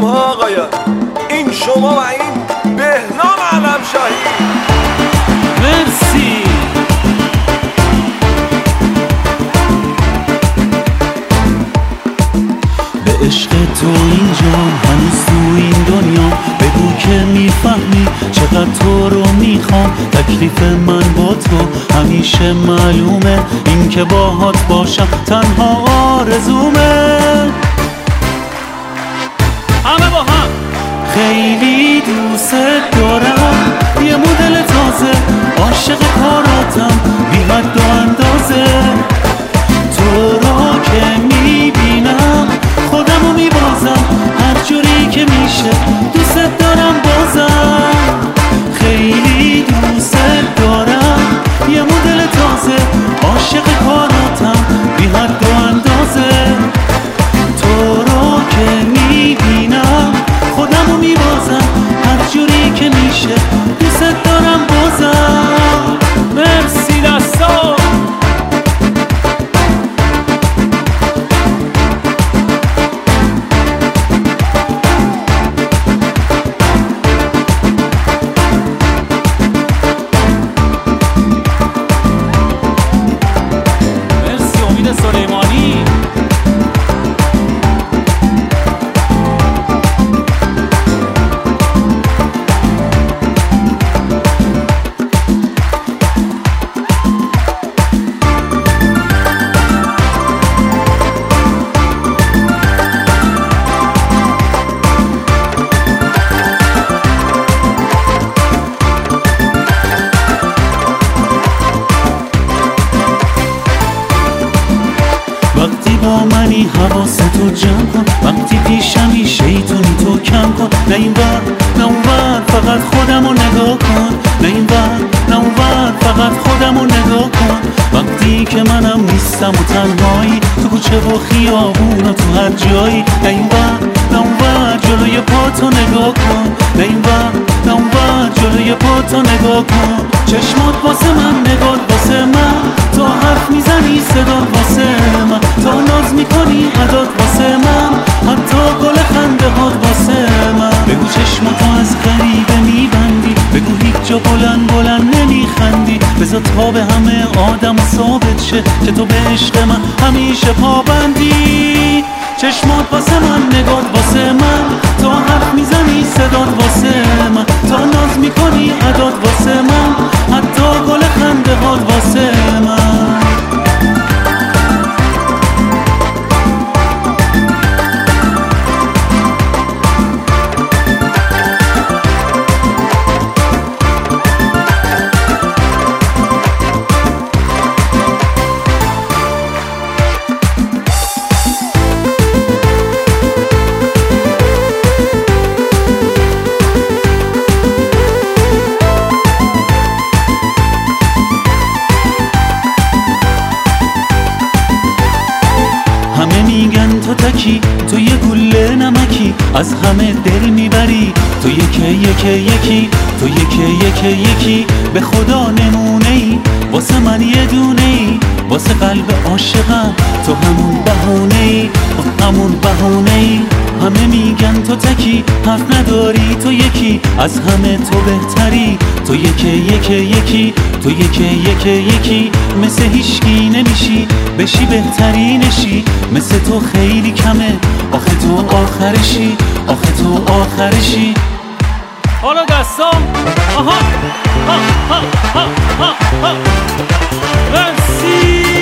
سلام ها آقایان، این شما و این بهنام علمشاهی. مرسی. به عشق تو اینجا، هنوز تو این دنیا، بگو که میفهمی چقدر تو رو میخوام. تکلیف من با تو همیشه معلومه، این که باهات باشم تنها آرزومه. همه با هم خیلی دوست دارم، یه مدل تازه، عاشق کاراتم بی حد و اندازه. تو رو که میبینم خودمو میبازم، هر جوری که میشه دوست دارم بازم. خیلی دوست دارم، یه مدل تازه، عاشق کاراتم بی حد و اندازه. تو رو که میبینم خودمو میبازم، هر جوری که میشه دوست دارم بازم. مرسی دستا. وقتی با منی حواستو جمع کن، وقتی پیشمی شیطونی تو کم کن. نه این ور نه اون ور، فقط خودمو نگاه کن. نه این ور نه اون ور، فقط خودمو نگاه کن. وقتی که منم نیستم و تنهایی، تو کوچه و خیابون و تو هر جایی. نه این ور نه اون ور، جلوی پاتو نگاه کن. نه این ور نه اون ور، جلوی پاتو نگاه کن. چشمات واسه من، نگات واسه من، تو حرف میزنی صدا واسه من، تو ناز میکنی عداد واسه من، حتی گل خنده هات واسه من. بگو چشماتو از غریبه میبندی، بگو هیچ جا بلند بلند نمیخندی. بذار تا به همه آدم ثابت شه که تو به عشق من همیشه پابندی. چشمات واسه من، نگات واسه من، تو حرف میزنی صدات واسه من، تو ناز میکنی عداد واسه من، حتی گل خنده هات واسه من. همه میگن تو تکی، تو یه گله نمکی، از همه دل میبری. تو یکی تو یکی، به خدا نمونه ای، واسه من یه دونه ای، واسه قلب عاشقم تو همون بهونه ای، همون بهونه ای. همه میگن تو تکی، حرف نداری، تو یکی، از همه تو بهتری. تو یکی تو یکی، مثل هیچکی نمیشی، بشی بهترینشی. مثل تو خیلی کمه، آخه تو آخرشی، آخه تو آخرشی. حالا دستام، آها ها ها ها ها ها. مرسی.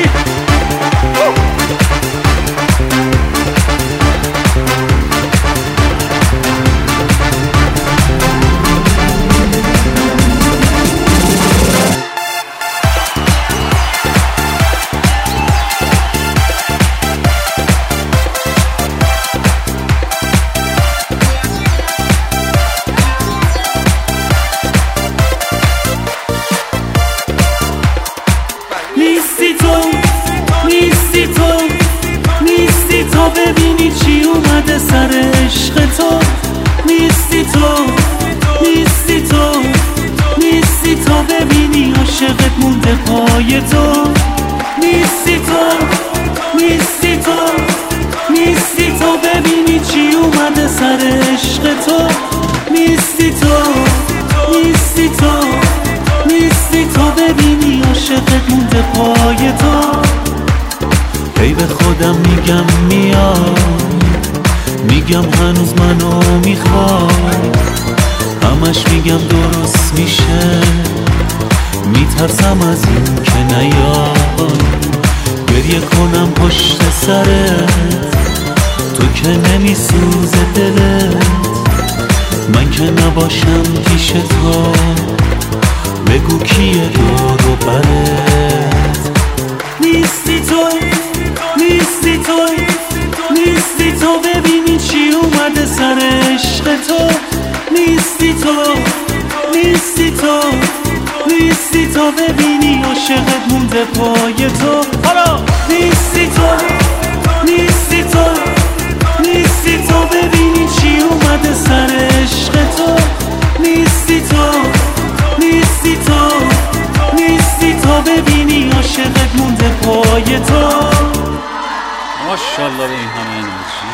نیستی تو ببینی چی اومده سر عشق تو. نیستی تو ببینی عاشقت مونده پای تو. نیستی تو ببینی چی اومده سر عشق پای تو. هی به خودم میگم میای، میگم هنوز منو میخوای، همش میگم درست میشه، میترسم از این که نیای. گریه کنم پشت سرت، تو که نمیسوزه دلت، من که نباشم پیش تو، بگو کیه دور و برت. نیستی تو، نیستی تو، نیستی تو، ببینی چی اومده سر عشق تو. نیستی تو، نیستی تو، نیستی تو، ببینی عاشقت مونده پای تو. حالا نیستی تو، نیستی تو، نیستی تو، ببینی چی اومده سر عشق تو. نیستی تو، نیستی تو، نیستی تو، ببینی عاشقت مونده پای تو. ماشاءالله به این همه انرژی.